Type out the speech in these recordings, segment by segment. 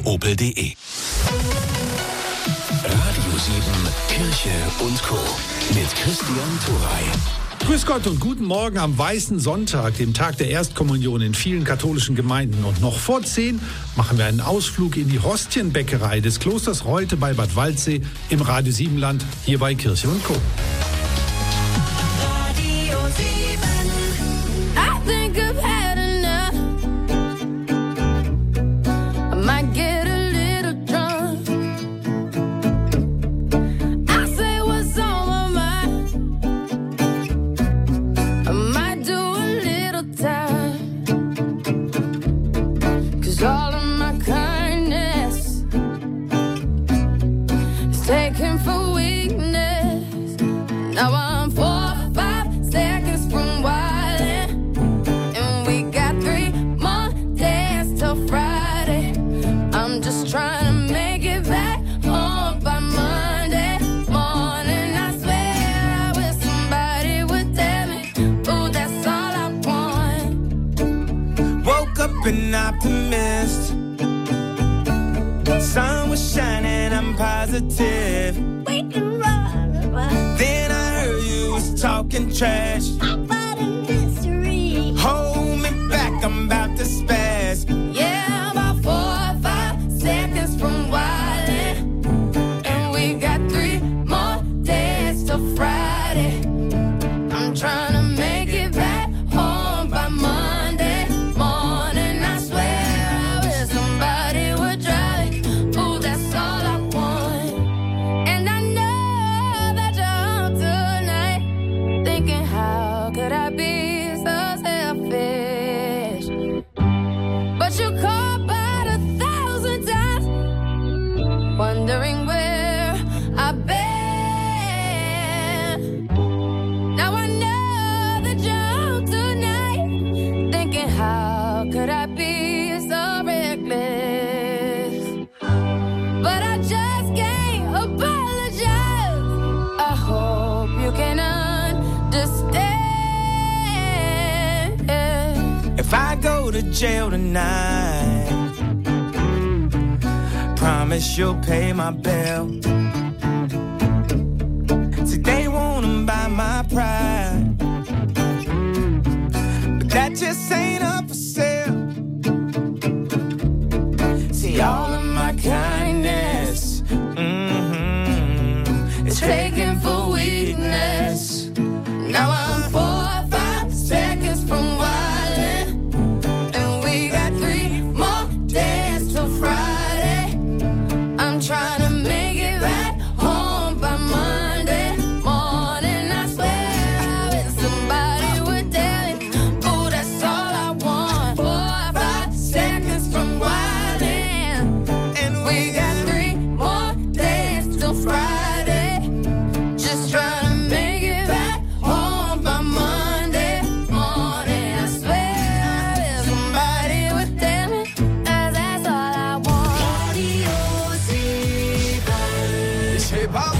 opel.de. Radio 7 Kirche und Co. mit Christian Thuray. Grüß Gott und guten Morgen am Weißen Sonntag, dem Tag der Erstkommunion in vielen katholischen Gemeinden. Und noch vor 10 machen wir einen Ausflug in die Hostienbäckerei des Klosters Reute bei Bad Waldsee im Radio 7 Land, hier bei Kirche und Co. Radio 7. I think I've had enough. I might get a little drunk. I say what's on my mind. I might do a little time. 'Cause all of my kindness is taken for weakness. Now I'm 4 or 5 seconds from wildin', and we got 3 more days till Friday. I'm just trying to make it back home by Monday morning. I swear I wish somebody would tell me, ooh, that's all I want. Woke up an optimist. Sun was shining, I'm positive. We can run. Then I heard you was talking trash. About a mystery. Hold me back, I'm about to spaz. Yeah, about 4 or 5 seconds from wildin', and we got 3 more days till Friday. I'm trying to make it back home by Monday morning. I swear I wish somebody would drive me. Ooh, that's all I want. And I know that you're home tonight, thinking how could I be so selfish? But you called about 1,000 times, wondering where I've been. Now I know that you're home tonight, thinking how could I be so reckless? But I just can't apologize. I hope you can understand. If I go to jail tonight, promise you'll pay my bill. See, they wanna buy my pride, but that just ain't up for sale. See, all of my kindness is taken for weakness. Now I'm 4 or 5 seconds from wildin', and we got 3 more days till Friday. I'm trying to make it back home by Monday morning. I swear I wish somebody would tell me, ooh, that's all I want. 4 or 5 seconds from wildin', and we got 3 more days till Friday. Just trying to make it back home by Monday morning. I swear I wish somebody would tell me, that's all I want. Radio 7. Ich heb ab,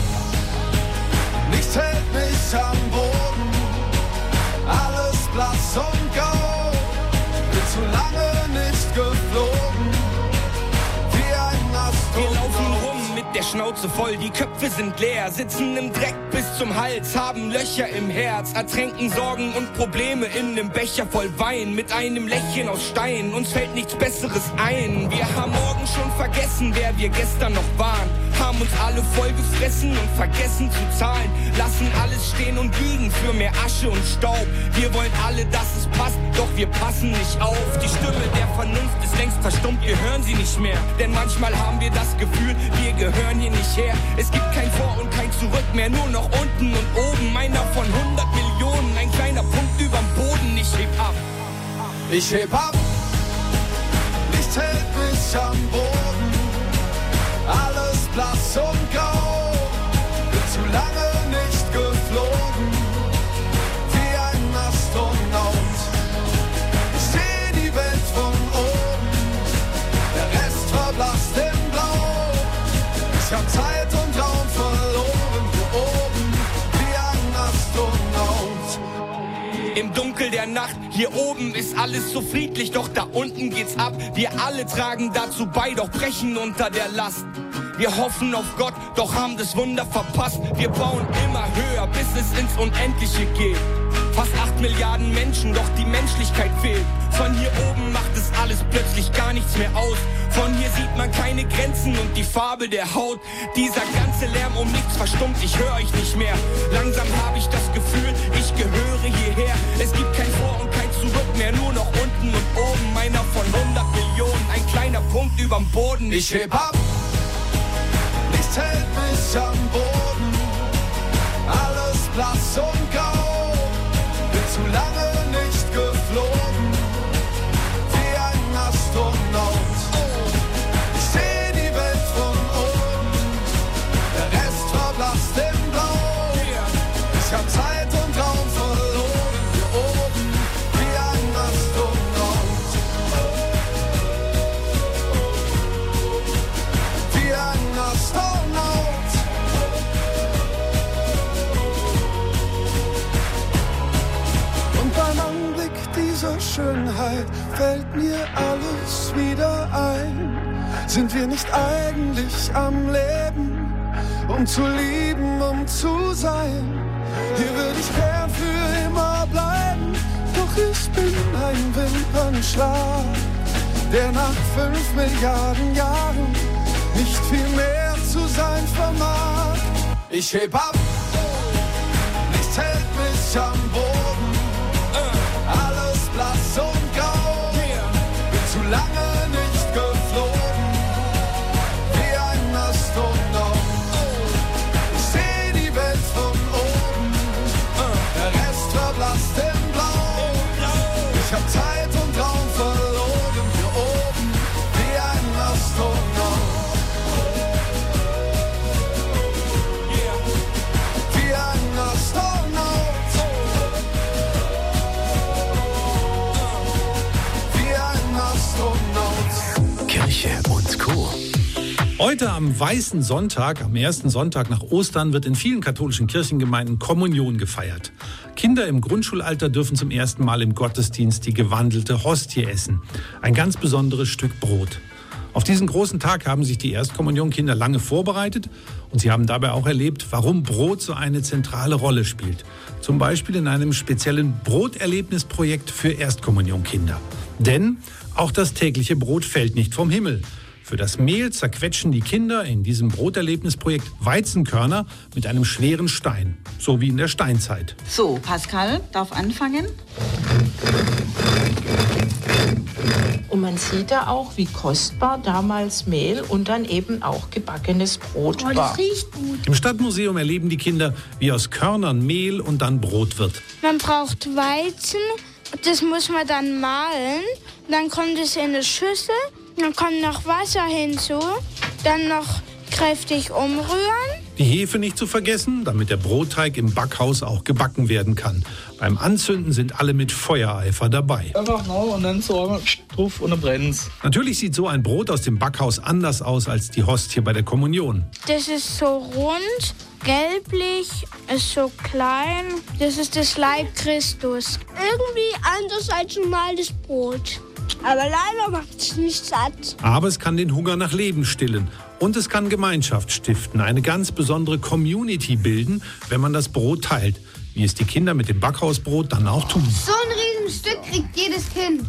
nichts hält mich am Boden, alles blass und grau, bin zu lange nicht geflogen, wie ein Wir laufen Astronaut. rum mit der Schnauze voll, die Köpfe sind leer, sitzen im Dreck bis zum Hals, haben Löcher im Herz, ertränken Sorgen und Probleme in nem Becher voll Wein, mit einem Lächeln aus Stein, uns fällt nichts Besseres ein. Wir haben morgen schon vergessen, wer wir gestern noch waren, haben uns alle voll gefressen und vergessen zu zahlen, lassen alles stehen und liegen für mehr Asche und Staub. Wir wollen alle, dass es passt, doch wir passen nicht auf. Die Stimme der Vernunft ist längst verstummt, wir hören sie nicht mehr, denn manchmal haben wir das Gefühl, wir gehören hier nicht her. Es gibt kein Vor und kein Zurück mehr, nur noch unten und oben. Einer von 100 Millionen, ein kleiner Punkt überm Boden. Ich heb ab. Ich heb ab, nichts hält mich am Boden, alles blass und grau, bin zu lange nicht geflogen, wie ein Astronaut. Ich seh die Welt von oben, der Rest verblasst in Blau. Ich hab Zeit und Raum verloren, hier oben, wie ein Astronaut. Im Dunkel der der Nacht. Hier oben ist alles so friedlich, doch da unten geht's ab. Wir alle tragen dazu bei, doch brechen unter der Last. Wir hoffen auf Gott, doch haben das Wunder verpasst. Wir bauen immer höher, bis es ins Unendliche geht. Fast 8 Milliarden Menschen, doch die Menschlichkeit fehlt. Von hier oben macht es alles plötzlich gar nichts mehr aus. Von hier sieht man keine Grenzen und die Farbe der Haut. Dieser ganze Lärm um nichts verstummt, ich höre euch nicht mehr. Langsam habe ich das Gefühl, ich gehöre hierher. Es gibt kein Vor und kein Zurück mehr, nur noch unten und oben. Einer von 100 Millionen, ein kleiner Punkt überm Boden. Ich heb ab, nichts hält mich am Boden. Alles blass und grau, bin zu lange nicht geflogen, wie ein Astronaut. Ich seh die Welt von oben, der Rest verblasst im Blau. Ich hab Zeit und Raum verloren, hier oben, wie ein Astronaut. Wie ein Astronaut. Und beim Anblick dieser Schönheit fällt mir alles wieder ein. Sind wir nicht eigentlich am Leben, um zu lieben, um zu sein? Hier würde ich gern für immer bleiben, doch ich bin ein Wimpernschlag, der nach 5 Milliarden Jahren nicht viel mehr zu sein vermag. Ich heb ab, nichts hält mich am Boden, alles blass und grau, bin zu lange nicht geflogen, wie ein Astronaut. Ich seh die Welt von oben, der Rest verblasst im Blau. Ich hab Zeit und Raum verloren, hier oben, wie ein Astronaut. Wie ein Astronaut. Wie ein Astronaut. Kirche und Co. Heute am Weißen Sonntag, am ersten Sonntag nach Ostern, wird in vielen katholischen Kirchengemeinden Kommunion gefeiert. Kinder im Grundschulalter dürfen zum ersten Mal im Gottesdienst die gewandelte Hostie essen. Ein ganz besonderes Stück Brot. Auf diesen großen Tag haben sich die Erstkommunionkinder lange vorbereitet und sie haben dabei auch erlebt, warum Brot so eine zentrale Rolle spielt. Zum Beispiel in einem speziellen Broterlebnisprojekt für Erstkommunionkinder. Denn auch das tägliche Brot fällt nicht vom Himmel. Für das Mehl zerquetschen die Kinder in diesem Broterlebnisprojekt Weizenkörner mit einem schweren Stein, so wie in der Steinzeit. So, Pascal darf anfangen. Und man sieht da auch, wie kostbar damals Mehl und dann eben auch gebackenes Brot war. Das riecht gut. Im Stadtmuseum erleben die Kinder, wie aus Körnern Mehl und dann Brot wird. Man braucht Weizen, das muss man dann mahlen. Dann kommt es in eine Schüssel, dann kommt noch Wasser hinzu, dann noch kräftig umrühren. Die Hefe nicht zu vergessen, damit der Brotteig im Backhaus auch gebacken werden kann. Beim Anzünden sind alle mit Feuereifer dabei. Einfach noch und dann so einmal drauf und dann brennt's. Natürlich sieht so ein Brot aus dem Backhaus anders aus als die Hostie bei der Kommunion. Das ist so rund, gelblich, ist so klein. Das ist das Leib Christus. Irgendwie anders als normales Brot. Aber leider macht es nicht satt. Aber es kann den Hunger nach Leben stillen. Und es kann Gemeinschaft stiften, eine ganz besondere Community bilden, wenn man das Brot teilt. Wie es die Kinder mit dem Backhausbrot dann auch tun. So ein Riesenstück kriegt jedes Kind.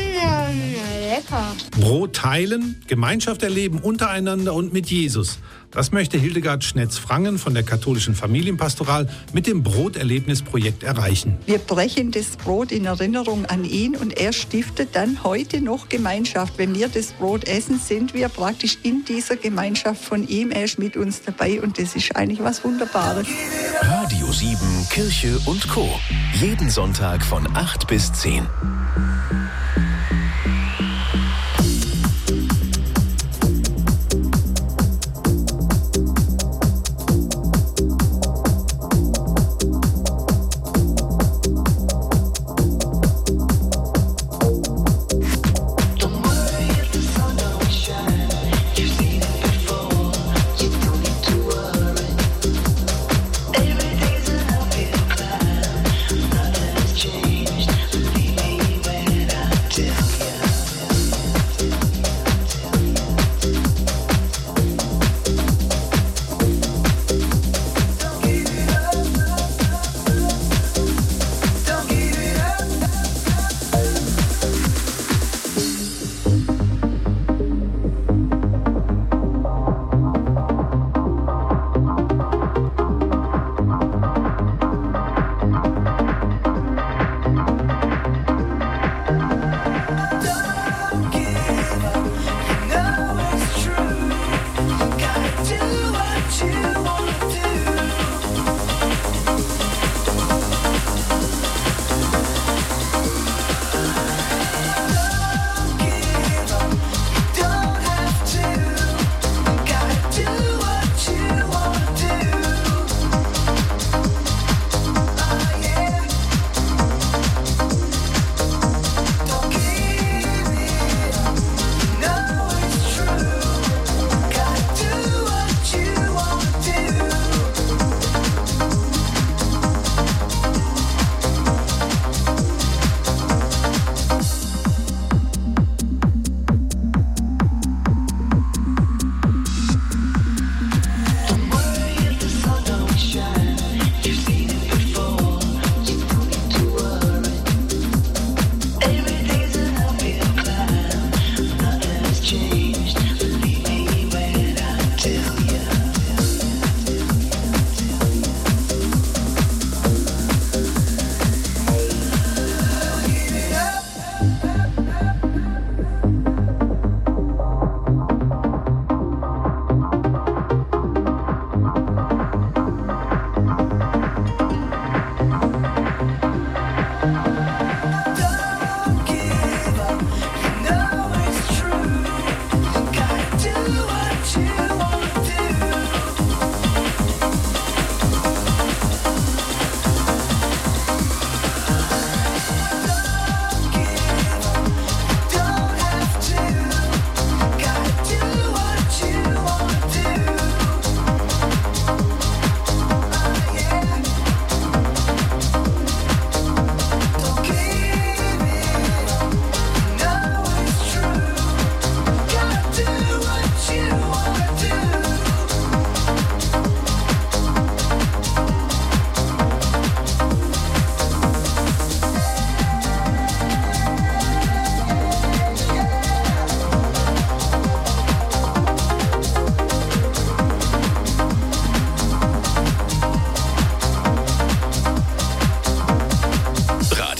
Lecker. Brot teilen, Gemeinschaft erleben untereinander und mit Jesus. Das möchte Hildegard Schnetz-Frangen von der katholischen Familienpastoral mit dem Broterlebnisprojekt erreichen. Wir brechen das Brot in Erinnerung an ihn und er stiftet dann heute noch Gemeinschaft. Wenn wir das Brot essen, sind wir praktisch in dieser Gemeinschaft von ihm. Er ist mit uns dabei und das ist eigentlich was Wunderbares. Radio 7, Kirche und Co. Jeden Sonntag von 8 bis 10. Every day's an uphill climb, nothing has changed.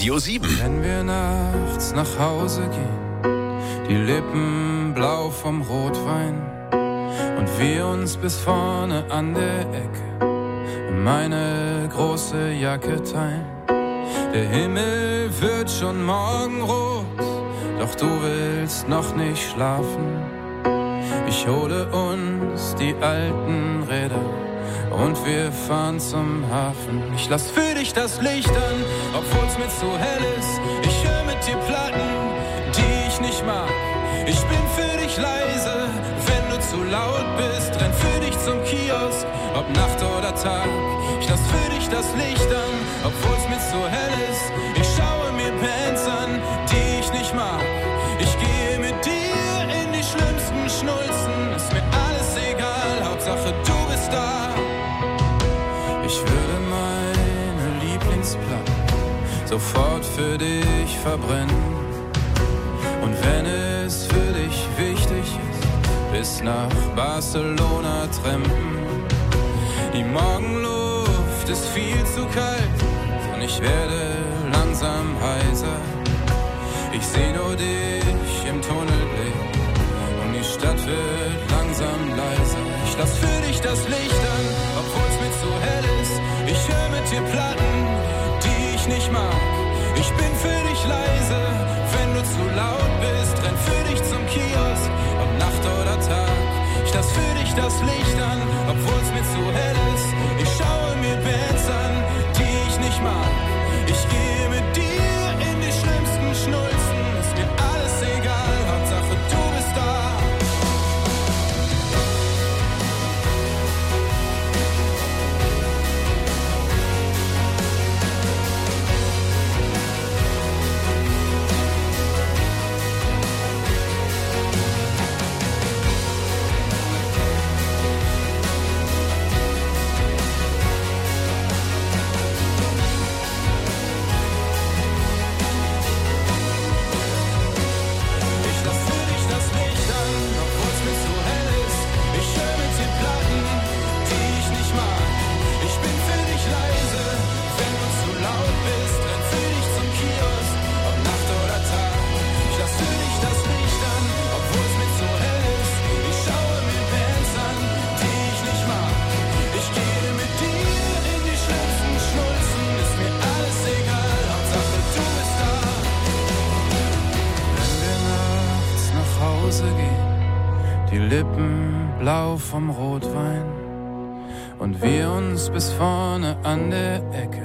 Radio 7. Wenn wir nachts nach Hause gehen, die Lippen blau vom Rotwein und wir uns bis vorne an der Ecke meine große Jacke teilen. Der Himmel wird schon morgenrot, doch du willst noch nicht schlafen. Ich hole uns die alten Räder und wir fahren zum Hafen. Ich lass für dich das Licht an, obwohl's mir zu hell ist. Ich höre mit dir Platten, die ich nicht mag. Ich bin für dich leise, wenn du zu laut bist. Renn für dich zum Kiosk, ob Nacht oder Tag. Ich lass für dich das Licht an, obwohl's mir zu hell ist. Ich schaue mir Bands an, die ich nicht mag. Ich gehe mit dir in die schlimmsten Schnulzen. Ist mir alles egal, Hauptsache du bist da. Ich würde meine Lieblingsplatte sofort für dich verbrennen. Und wenn es für dich wichtig ist, bis nach Barcelona trampen. Die Morgenluft ist viel zu kalt und ich werde langsam heiser. Ich seh nur dich im Tunnelblick und die Stadt wird langsam leiser. Ich lass für dich das Licht an, obwohl's mir zu hell ist. Ich hör mit dir Platten, die ich nicht mag. Ich bin für dich leise, wenn du zu laut bist. Renn für dich zum Kiosk, ob Nacht oder Tag. Ich lass für dich das Licht an, obwohl's mir zu hell ist. Ich schaue mir Bands an, die ich nicht mag. Ich gehe mit dir in die schlimmsten Schnulzen. Ist mir alles egal, Hauptsache du bist da. Blau vom Rotwein und wir uns bis vorne an der Ecke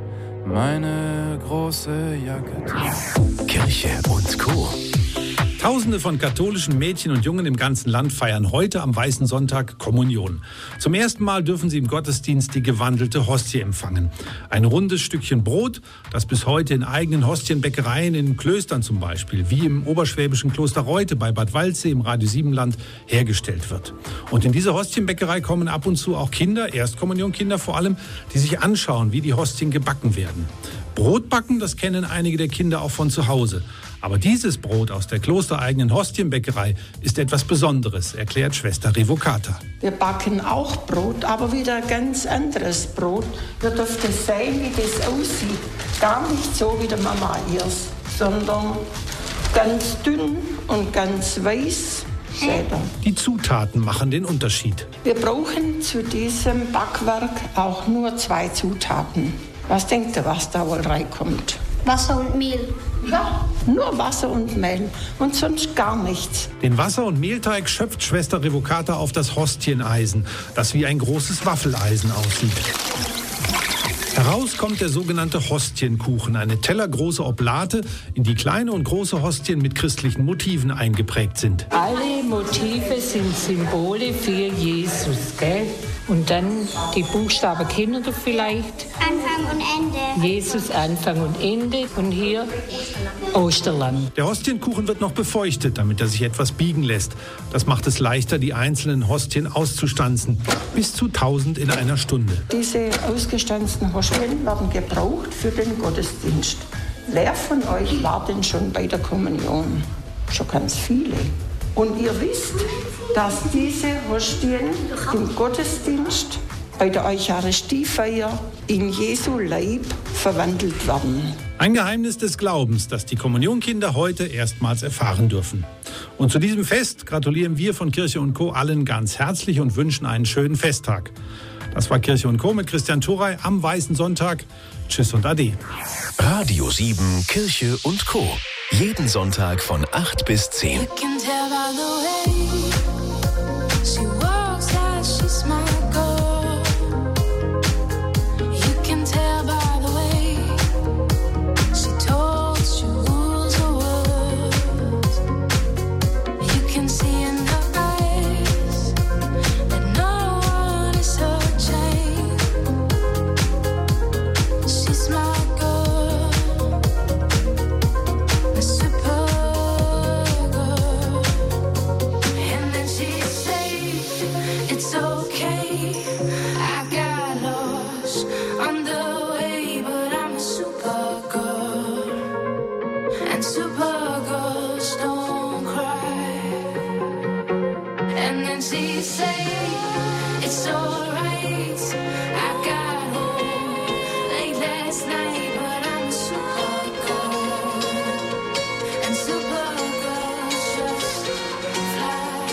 meine große Jacke tragen. Kirche und Co. Tausende von katholischen Mädchen und Jungen im ganzen Land feiern heute am Weißen Sonntag Kommunion. Zum ersten Mal dürfen sie im Gottesdienst die gewandelte Hostie empfangen. Ein rundes Stückchen Brot, das bis heute in eigenen Hostienbäckereien in Klöstern zum Beispiel, wie im oberschwäbischen Kloster Reute bei Bad Waldsee im Radio 7-Land, hergestellt wird. Und in diese Hostienbäckerei kommen ab und zu auch Kinder, Erstkommunionkinder vor allem, die sich anschauen, wie die Hostien gebacken werden. Brotbacken, das kennen einige der Kinder auch von zu Hause. Aber dieses Brot aus der klostereigenen Hostienbäckerei ist etwas Besonderes, erklärt Schwester Revocata. Wir backen auch Brot, aber wieder ein ganz anderes Brot. Ihr dürft sehen, wie das aussieht. Gar nicht so wie der Mama ihrs, sondern ganz dünn und ganz weiß. Die Zutaten machen den Unterschied. Wir brauchen zu diesem Backwerk auch nur 2 Zutaten. Was denkt ihr, was da wohl reinkommt? Wasser und Mehl. Ja, nur Wasser und Mehl und sonst gar nichts. Den Wasser- und Mehlteig schöpft Schwester Revocata auf das Hostieneisen, das wie ein großes Waffeleisen aussieht. Heraus kommt der sogenannte Hostienkuchen, eine tellergroße Oblate, in die kleine und große Hostien mit christlichen Motiven eingeprägt sind. Alle Motive sind Symbole für Jesus, gell? Und dann die Buchstaben kennen ihr vielleicht. Anfang und Ende. Jesus, Anfang und Ende. Und hier Osterlamm. Der Hostienkuchen wird noch befeuchtet, damit er sich etwas biegen lässt. Das macht es leichter, die einzelnen Hostien auszustanzen. Bis zu 1000 in einer Stunde. Diese ausgestanzten Hostien werden gebraucht für den Gottesdienst. Wer von euch war denn schon bei der Kommunion? Schon ganz viele. Und ihr wisst, dass diese Hostien im Gottesdienst bei der Eucharistiefeier in Jesu Leib verwandelt werden. Ein Geheimnis des Glaubens, das die Kommunionkinder heute erstmals erfahren dürfen. Und zu diesem Fest gratulieren wir von Kirche & Co. allen ganz herzlich und wünschen einen schönen Festtag. Das war Kirche & Co. mit Christian Thuray am Weißen Sonntag. Tschüss und Ade. Radio 7 Kirche & Co. Jeden Sonntag von 8 bis 10. You can tell by the way she walks like she's my girl. You can tell by the way she talks, she rules the world. You can see in her eyes that no one is her chain. She's my girl, my super girl. And then she said, it's okay, I got lost on the way, but I'm a super girl, and super girls don't cry. And then she said, it's alright, I got home late last night, but I'm a super girl, and super girls just fly.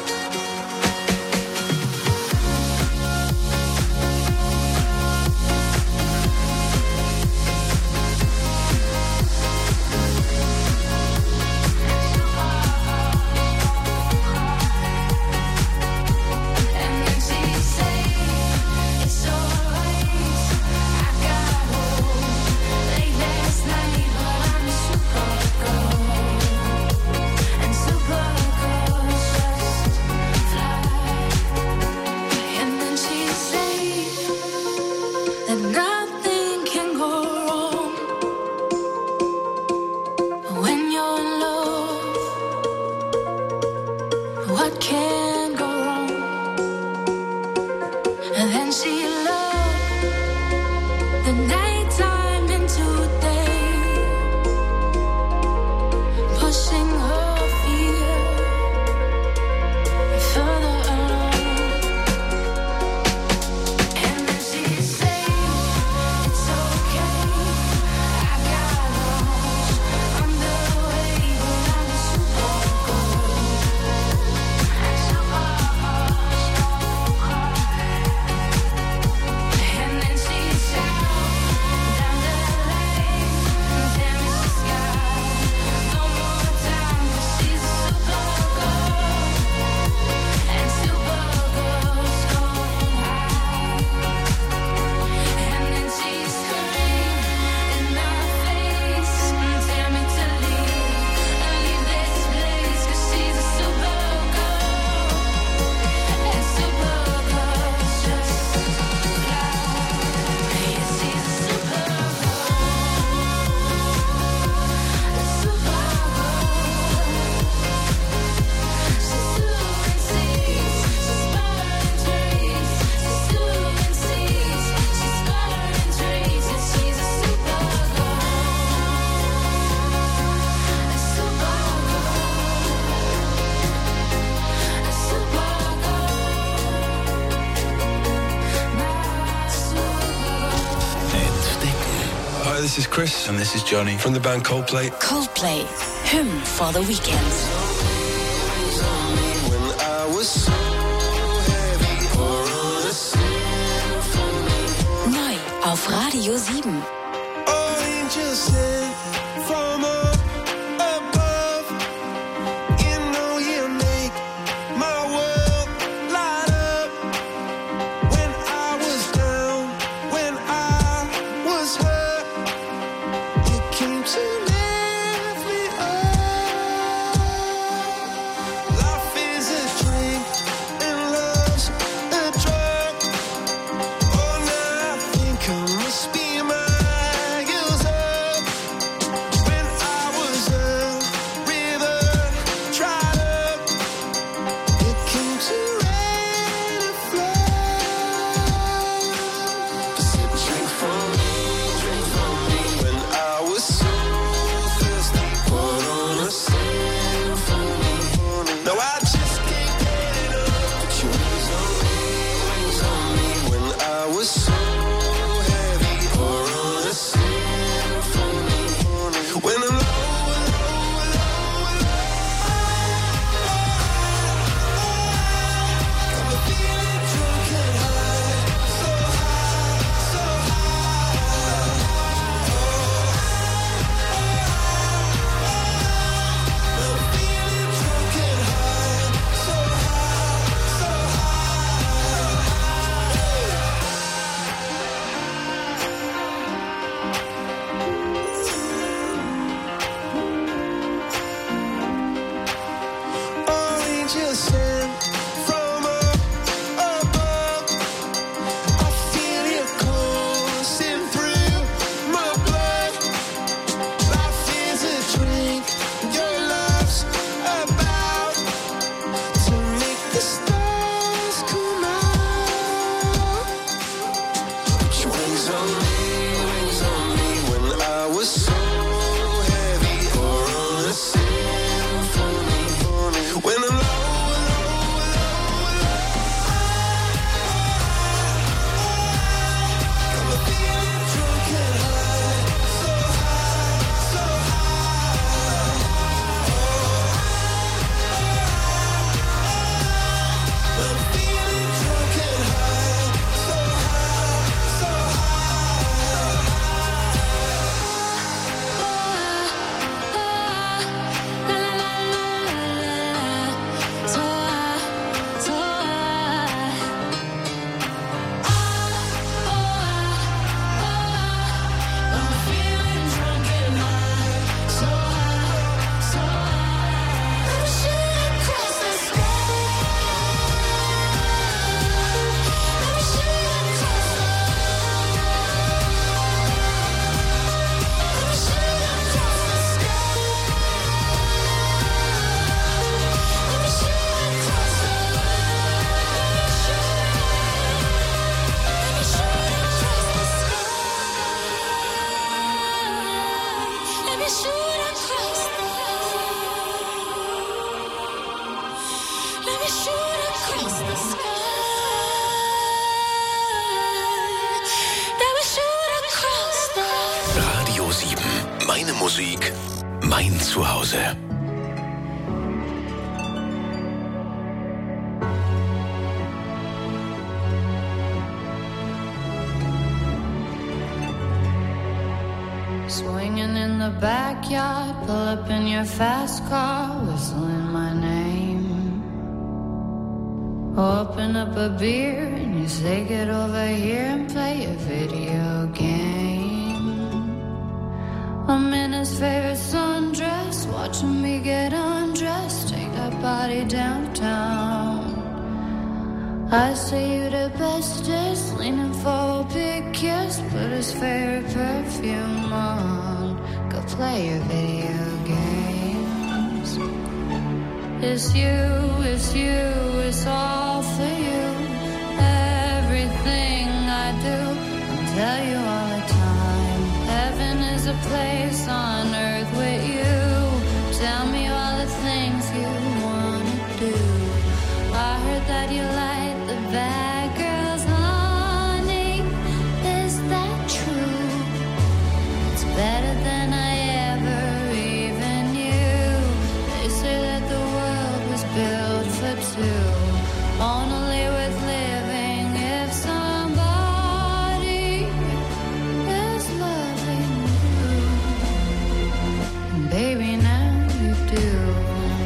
And then she said, it's alright, I got home late last night, but I'm a super girl, and super girls just fly. And then she said that nothing can go wrong when you're in love. What can go wrong? And then she loved the nighttime into day, pushing her fear further along. And then she said, it's okay, I got lost on the way, but I'm a super girl, and super girls don't cry. And then she shouted down the lane, damn it, she's got no more time, 'cause she's a super girl, and super girls don't hide. And then she screamed in my face, tell me to leave this place, 'cause she's a super girl, and super girls just fly. Yeah, she's a super girl, a super girl. She's doing seas, she's burning trees. She's doing seas, she's burning trees. Yeah, she's a super girl, a super girl, a super girl, my super girl. Entdecken. Hi, this is Chris. And this is Johnny from the band Coldplay. Coldplay, Hymn for the Weekend. When I was so heavy, pour on a symphony. Neu auf Radio 7. Angels sent from up above. You know you make my world light up. When I was down, when I was hurt, you came to lift me up. Life is a drink and love's a drug. Oh, now I think I must be mine. Musik, mein Zuhause. Swinging in the backyard, pull up in your fast car, whistling my name. Open up a beer and you say get over here and play a video game. I'm in his favorite sundress, watching me get undressed, take that body downtown. I say you the bestest, leaning for a big kiss, put his favorite perfume on, go play your video games. It's you, it's all for you. Everything I do, I'll tell you all the time. Heaven is a place on earth with you. Tell me all the things you wanna do. I heard that you like the bad girls, honey. Is that true? It's better than I ever even knew. They say that the world was built for two. Only with living if somebody is loving you. And baby, now you do.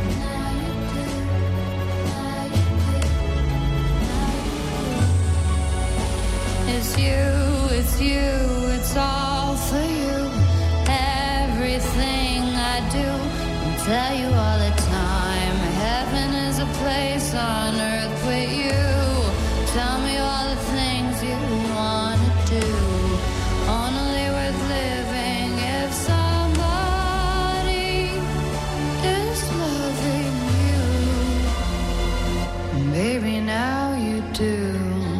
It's you, it's all for you. Everything I do, I'll tell you all the time. Heaven is a place on earth with you. Tell me all the things you wanna do. Only worth living if somebody is loving you. And baby, now you do.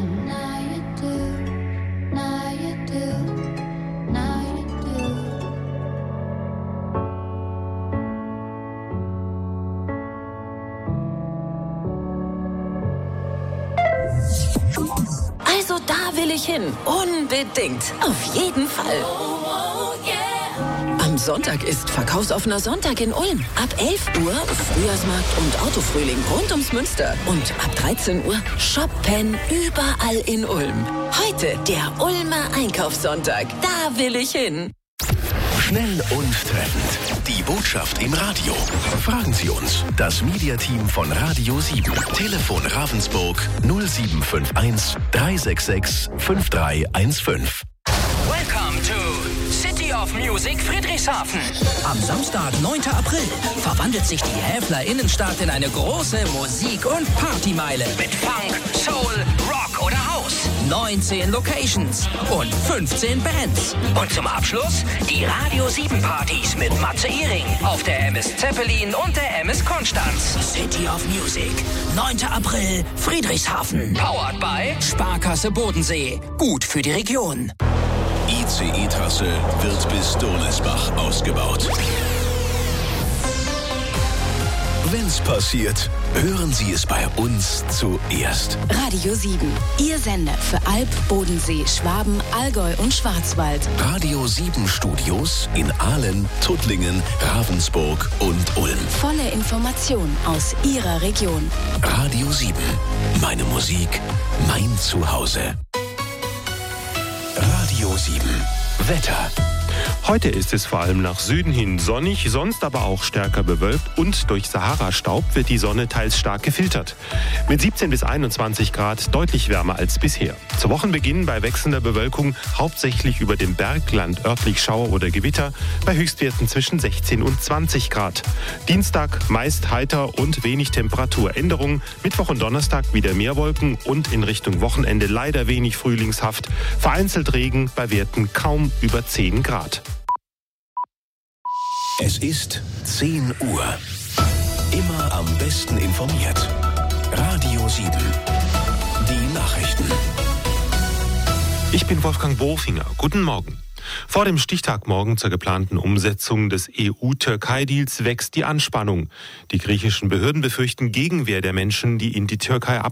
Also da will ich hin. Unbedingt. Auf jeden Fall. Am Sonntag ist Verkaufsoffener Sonntag in Ulm. Ab 11 Uhr Frühjahrsmarkt und Autofrühling rund ums Münster. Und ab 13 Uhr shoppen überall in Ulm. Heute der Ulmer Einkaufssonntag. Da will ich hin. Schnell und treffend. Die Botschaft im Radio. Fragen Sie uns. Das Mediateam von Radio 7. Telefon Ravensburg 0751 366 5315. Welcome to City of Music Friedrichshafen. Am Samstag, 9. April, verwandelt sich die Häfler Innenstadt in eine große Musik- und Partymeile. Mit Funk, Soul, Rock oder House. 19 Locations und 15 Bands. Und zum Abschluss die Radio 7 Partys mit Matze Ehring auf der MS Zeppelin und der MS Konstanz. City of Music, 9. April, Friedrichshafen. Powered by Sparkasse Bodensee. Gut für die Region. ICE-Trasse wird bis Donelsbach ausgebaut. Wenn's passiert, hören Sie es bei uns zuerst. Radio 7, Ihr Sender für Alb, Bodensee, Schwaben, Allgäu und Schwarzwald. Radio 7 Studios in Aalen, Tuttlingen, Ravensburg und Ulm. Volle Information aus Ihrer Region. Radio 7, meine Musik, mein Zuhause. Radio 7, Wetter. Heute ist es vor allem nach Süden hin sonnig, sonst aber auch stärker bewölkt und durch Sahara-Staub wird die Sonne teils stark gefiltert. Mit 17 bis 21 Grad deutlich wärmer als bisher. Zu Wochenbeginn bei wechselnder Bewölkung hauptsächlich über dem Bergland örtlich Schauer oder Gewitter bei Höchstwerten zwischen 16 und 20 Grad. Dienstag meist heiter und wenig Temperaturänderung. Mittwoch und Donnerstag wieder mehr Wolken und in Richtung Wochenende leider wenig frühlingshaft. Vereinzelt Regen bei Werten kaum über 10 Grad. Es ist 10 Uhr. Immer am besten informiert. Radio 7. Die Nachrichten. Ich bin Wolfgang Bofinger. Guten Morgen. Vor dem Stichtag morgen zur geplanten Umsetzung des EU-Türkei-Deals wächst die Anspannung. Die griechischen Behörden befürchten Gegenwehr der Menschen, die in die Türkei